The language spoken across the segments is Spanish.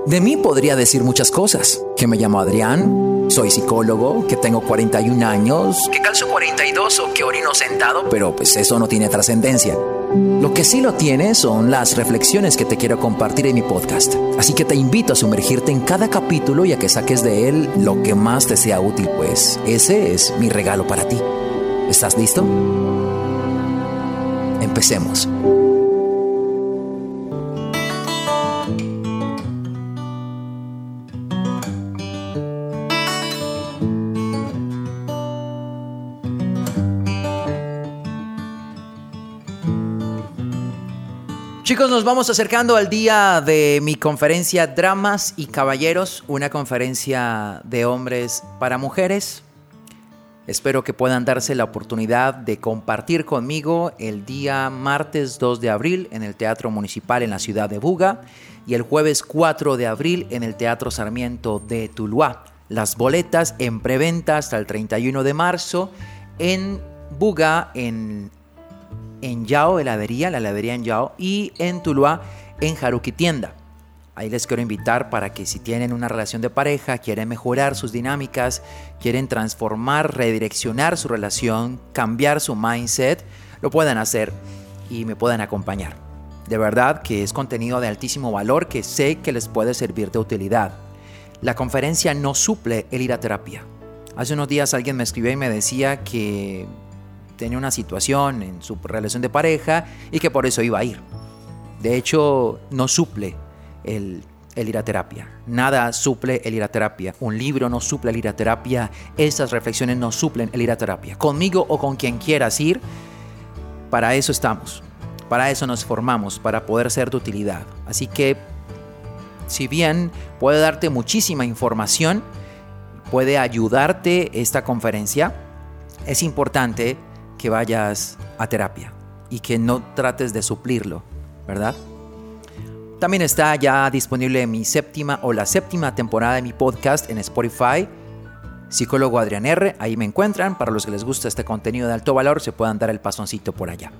De mí podría decir muchas cosas. Que me llamo Adrián, soy psicólogo, que tengo 41 años, que calzo 42 o que orino sentado, pero pues eso no tiene trascendencia. Lo que sí lo tiene son las reflexiones que te quiero compartir en mi podcast. Así que te invito a sumergirte en cada capítulo y a que saques de él lo que más te sea útil, pues ese es mi regalo para ti. ¿Estás listo? Empecemos. Chicos, nos vamos acercando al día de mi conferencia Damas y Caballeros, una conferencia de hombres para mujeres. Espero que puedan darse la oportunidad de compartir conmigo el día martes 2 de abril en el Teatro Municipal en la ciudad de Buga y el jueves 4 de abril en el Teatro Sarmiento de Tuluá. Las boletas en preventa hasta el 31 de marzo en Buga, en Yao, la heladería en Yao, y en Tuluá, en Haruki Tienda. Ahí les quiero invitar para que si tienen una relación de pareja, quieren mejorar sus dinámicas, quieren transformar, redireccionar su relación, cambiar su mindset, lo puedan hacer y me puedan acompañar. De verdad que es contenido de altísimo valor que sé que les puede servir de utilidad. La conferencia no suple el ir a terapia. Hace unos días alguien me escribió y me decía que tenía una situación en su relación de pareja y que por eso iba a ir. De hecho, no suple el ir a terapia. Nada suple el ir a terapia. Un libro no suple el ir a terapia. Estas reflexiones no suplen el ir a terapia. Conmigo o con quien quieras ir, para eso estamos. Para eso nos formamos, para poder ser de utilidad. Así que, si bien puede darte muchísima información, puede ayudarte esta conferencia, es importante que vayas a terapia y que no trates de suplirlo, ¿verdad? También está ya disponible la séptima temporada de mi podcast en Spotify, Psicólogo Adrián R. Ahí me encuentran. Para los que les gusta este contenido de alto valor, se puedan dar el pasoncito por allá.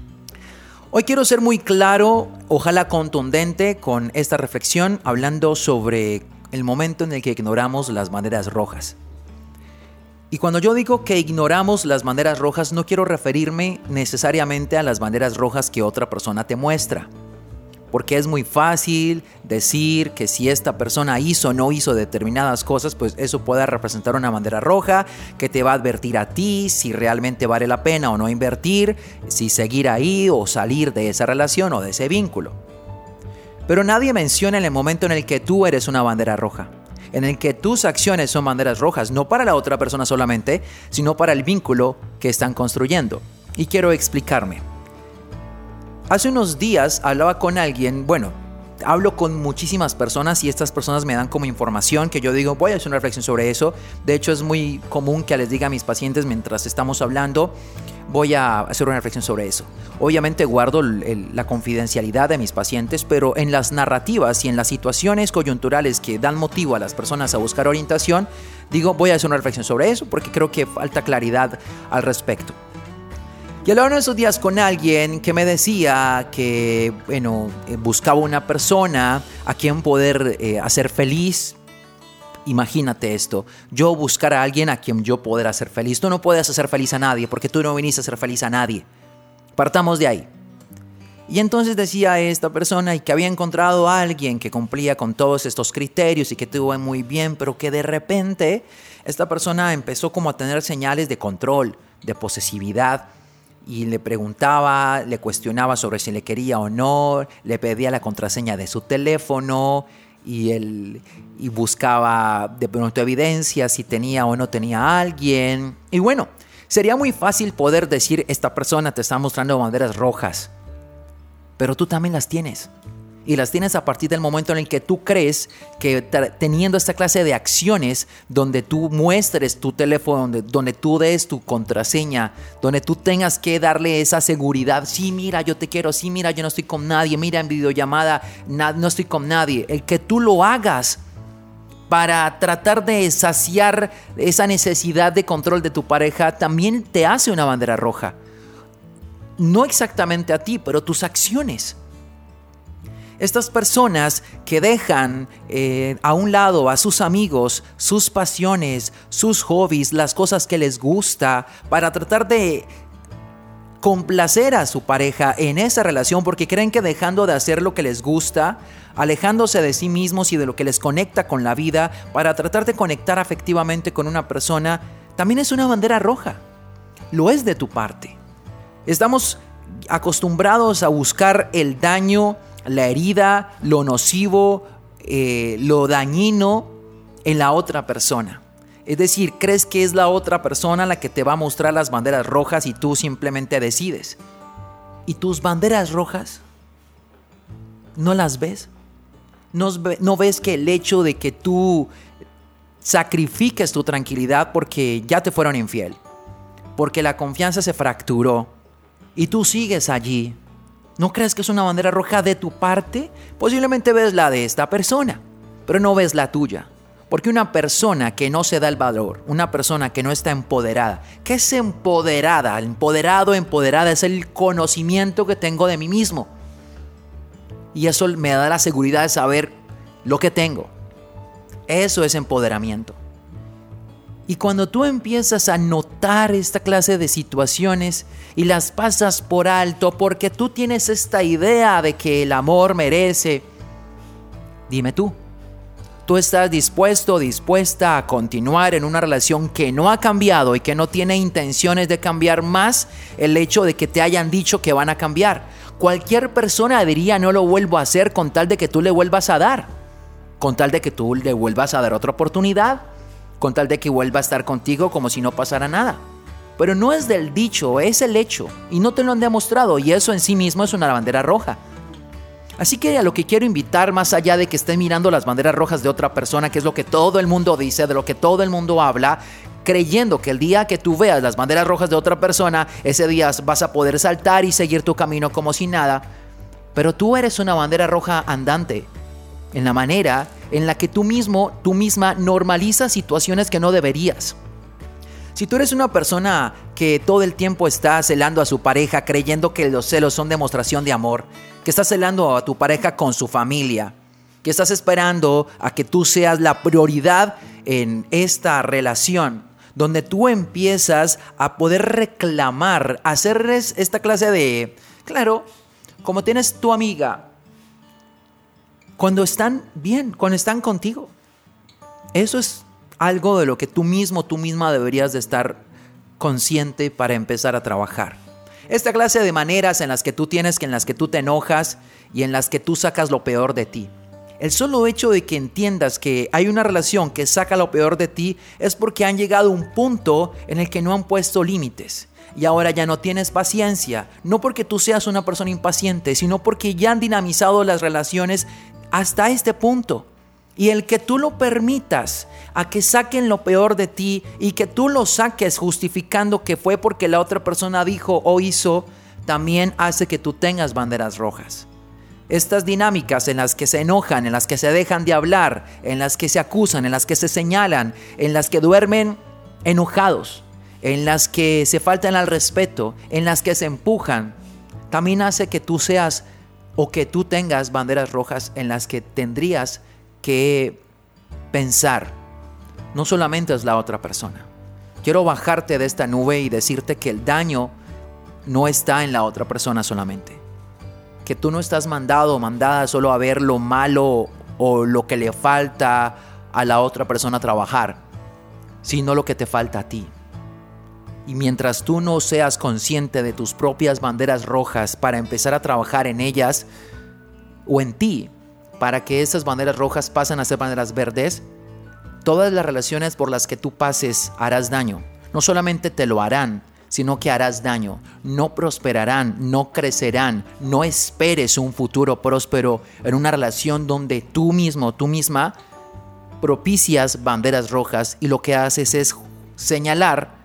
Hoy quiero ser muy claro, ojalá contundente, con esta reflexión, hablando sobre el momento en el que ignoramos las banderas rojas. Y cuando yo digo que ignoramos las banderas rojas, no quiero referirme necesariamente a las banderas rojas que otra persona te muestra. Porque es muy fácil decir que si esta persona hizo o no hizo determinadas cosas, pues eso puede representar una bandera roja que te va a advertir a ti si realmente vale la pena o no invertir, si seguir ahí o salir de esa relación o de ese vínculo. Pero nadie menciona en el momento en el que tú eres una bandera roja, en el que tus acciones son banderas rojas, no para la otra persona solamente, sino para el vínculo que están construyendo. Y quiero explicarme. Hace unos días hablaba con alguien, hablo con muchísimas personas y estas personas me dan como información que yo digo, voy a hacer una reflexión sobre eso. De hecho, es muy común que les diga a mis pacientes mientras estamos hablando, voy a hacer una reflexión sobre eso. Obviamente guardo la confidencialidad de mis pacientes, pero en las narrativas y en las situaciones coyunturales que dan motivo a las personas a buscar orientación, digo, voy a hacer una reflexión sobre eso porque creo que falta claridad al respecto. Y hablaba en esos días con alguien que me decía que, buscaba una persona a quien poder hacer feliz. Imagínate esto, yo buscar a alguien a quien yo poder hacer feliz. Tú no puedes hacer feliz a nadie porque tú no viniste a hacer feliz a nadie. Partamos de ahí. Y entonces decía esta persona y que había encontrado a alguien que cumplía con todos estos criterios y que estuvo muy bien, pero que de repente esta persona empezó como a tener señales de control, de posesividad. Y le preguntaba, le cuestionaba sobre si le quería o no, le pedía la contraseña de su teléfono y buscaba de pronto evidencia si tenía o no tenía a alguien. Y sería muy fácil poder decir, esta persona te está mostrando banderas rojas, pero tú también las tienes. Y las tienes a partir del momento en el que tú crees que teniendo esta clase de acciones donde tú muestres tu teléfono, donde tú des tu contraseña, donde tú tengas que darle esa seguridad. Sí, mira, yo te quiero. Sí, mira, yo no estoy con nadie. Mira, en videollamada no estoy con nadie. El que tú lo hagas para tratar de saciar esa necesidad de control de tu pareja también te hace una bandera roja. No exactamente a ti, pero tus acciones. Estas personas que dejan a un lado a sus amigos, sus pasiones, sus hobbies, las cosas que les gusta, para tratar de complacer a su pareja en esa relación, porque creen que dejando de hacer lo que les gusta, alejándose de sí mismos y de lo que les conecta con la vida, para tratar de conectar afectivamente con una persona, también es una bandera roja. Lo es de tu parte. Estamos acostumbrados a buscar el daño, la herida, lo nocivo, lo dañino en la otra persona. Es decir, crees que es la otra persona la que te va a mostrar las banderas rojas y tú simplemente decides. ¿Y tus banderas rojas no las ves? ¿No ves que el hecho de que tú sacrifiques tu tranquilidad porque ya te fueron infiel, porque la confianza se fracturó y tú sigues allí, no crees que es una bandera roja de tu parte? Posiblemente ves la de esta persona, pero no ves la tuya. Porque una persona que no se da el valor, una persona que no está empoderada, ¿qué es empoderada? Empoderada es el conocimiento que tengo de mí mismo. Y eso me da la seguridad de saber lo que tengo. Eso es empoderamiento. Y cuando tú empiezas a notar esta clase de situaciones y las pasas por alto porque tú tienes esta idea de que el amor merece, dime tú estás dispuesto o dispuesta a continuar en una relación que no ha cambiado y que no tiene intenciones de cambiar, más el hecho de que te hayan dicho que van a cambiar. Cualquier persona diría no lo vuelvo a hacer con tal de que tú le vuelvas a dar, con tal de que tú le vuelvas a dar otra oportunidad, con tal de que vuelva a estar contigo como si no pasara nada. Pero no es del dicho, es el hecho y no te lo han demostrado, y eso en sí mismo es una bandera roja. Así que a lo que quiero invitar, más allá de que estés mirando las banderas rojas de otra persona, que es lo que todo el mundo dice, de lo que todo el mundo habla, creyendo que el día que tú veas las banderas rojas de otra persona, ese día vas a poder saltar y seguir tu camino como si nada. Pero tú eres una bandera roja andante, en la manera en la que tú misma normalizas situaciones que no deberías. Si tú eres una persona que todo el tiempo está celando a su pareja, creyendo que los celos son demostración de amor, que estás celando a tu pareja con su familia, que estás esperando a que tú seas la prioridad en esta relación, donde tú empiezas a poder reclamar, hacerles esta clase de, claro, como tienes tu amiga, cuando están bien, cuando están contigo. Eso es algo de lo que tú misma deberías de estar consciente para empezar a trabajar. Esta clase de maneras en las que tú te enojas y en las que tú sacas lo peor de ti. El solo hecho de que entiendas que hay una relación que saca lo peor de ti es porque han llegado a un punto en el que no han puesto límites. Y ahora ya no tienes paciencia, no porque tú seas una persona impaciente, sino porque ya han dinamizado las relaciones hasta este punto. Y el que tú lo permitas a que saquen lo peor de ti y que tú lo saques justificando que fue porque la otra persona dijo o hizo, también hace que tú tengas banderas rojas. Estas dinámicas en las que se enojan, en las que se dejan de hablar, en las que se acusan, en las que se señalan, en las que duermen enojados, en las que se faltan al respeto, en las que se empujan, también hace que tú seas o que tú tengas banderas rojas en las que tendrías que pensar, no solamente es la otra persona. Quiero bajarte de esta nube y decirte que el daño no está en la otra persona solamente. Que tú no estás mandado o mandada solo a ver lo malo o lo que le falta a la otra persona trabajar, sino lo que te falta a ti. Y mientras tú no seas consciente de tus propias banderas rojas para empezar a trabajar en ellas o en ti, para que esas banderas rojas pasen a ser banderas verdes, todas las relaciones por las que tú pases harás daño. No solamente te lo harán, sino que harás daño. No prosperarán, no crecerán. No esperes un futuro próspero en una relación donde tú misma propicias banderas rojas y lo que haces es señalar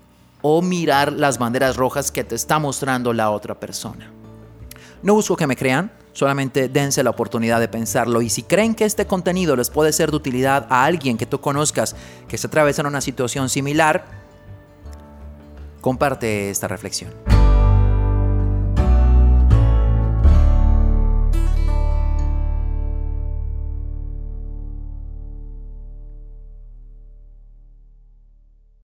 o mirar las banderas rojas que te está mostrando la otra persona. No busco que me crean, solamente dense la oportunidad de pensarlo, y si creen que este contenido les puede ser de utilidad a alguien que tú conozcas que se atraviesa en una situación similar, comparte esta reflexión.